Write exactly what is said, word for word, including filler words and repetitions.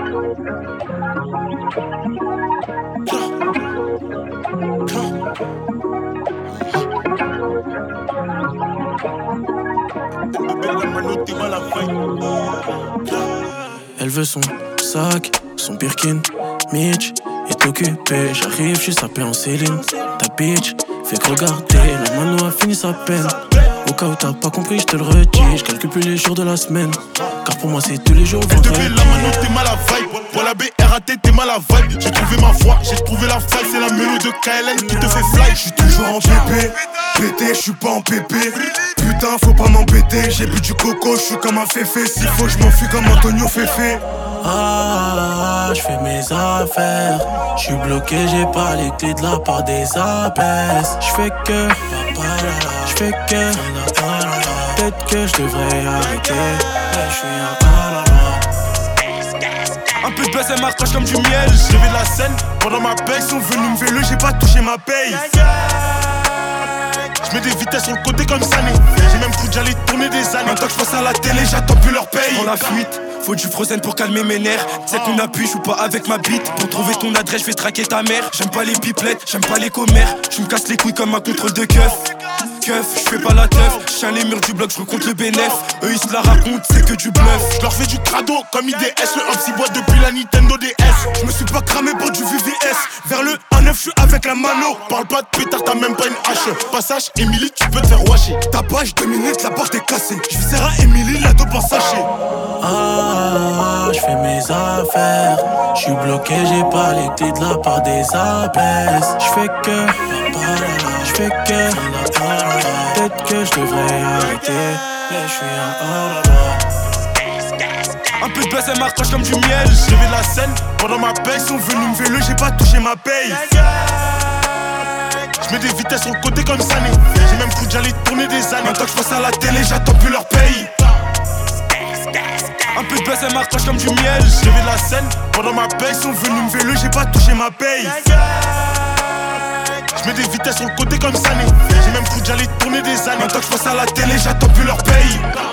Elle veut son sac, son Birkin, Mitch est occupé. J'arrive, je suis sapé en Céline. Ta bitch fait que regarder, la mano a fini sa peine. Au cas où t'as pas compris, je te le redis. Je calcule plus les jours de la semaine, car pour moi c'est tous les jours vendredi. Elle la mano, t'es mal à vibe. Pour la B R A T, t'es mal à vibe. J'ai trouvé ma voix, j'ai trouvé la faille. C'est la mélo de K L N qui te fait fly. J'suis toujours en P P, pété, j'suis pas en P P. Putain, faut pas m'embêter, j'ai bu du coco, j'suis comme un féfé. S'il faut, j'm'enfuis comme Antonio Féfé. Ah, j'fais mes affaires. J'suis bloqué, j'ai pas les clés de la part des abaisses. J'fais que, j'fais que. Peut-être que j'devrais arrêter. J'suis un ah. Un peu de buzz, elle m'accroche comme du miel. J'ai vu la scène pendant ma paye. Ils sont venus me vélo, j'ai pas touché ma paye. J'mets des vitesses sur le côté comme Sané. J'ai même cru que j'allais tourner des années. Maintenant que j'passe à la télé, j'attends plus leur paye. Prends la fuite, faut du frozen pour calmer mes nerfs. C'est qu'on appuie, j'joue pas avec ma bite. Pour trouver ton adresse, j'vais traquer ta mère. J'aime pas les pipelettes, j'aime pas les commères. J'me casse les couilles comme un contrôle de keuf. Keuf, j'fais pas la teuf. J'tiens les murs du bloc, j'recompte le bénéf. Eux ils se la racontent, c'est que du bluff. J'leur fais du crado comme I D S. Le hop s'y boit depuis la Nintendo D S. J'me suis pas cramé pour du V V S. Vers le un neuf, j'suis avec la mano. Parle pas de pétard, t'as même pas une hache. Passage, Emily, tu peux te faire washer. Ta page, deux minutes, la porte est cassée. J'viscère à Emily, la dope en sachet. Ah, j'fais mes affaires. J'suis bloqué, j'ai pas les clés de la part des abaisses. J'fais que, j'fais que. Peut-être que j'devrais arrêter. Mais j'suis un oh là là. Un peu de buzz, elle m'accroche comme du miel. J'ai vu la scène pendant ma paye. Ils sont venus me vélo, j'ai pas touché ma paye. J'mets des vitesses sur le côté comme Sané. J'ai même cru que j'allais tourner des années. Maintenant que j'passe à la télé, j'attends plus leur paye. Un peu de buzz, elle m'accroche comme du miel. J'ai vu la scène pendant ma paye. Ils sont venus me vélo, j'ai pas touché ma paye. J'mets des vitesses sur le côté comme Sané. J'ai même cru que j'allais tourner des années. Maintenant que j'passe à la télé, j'attends plus leur paye.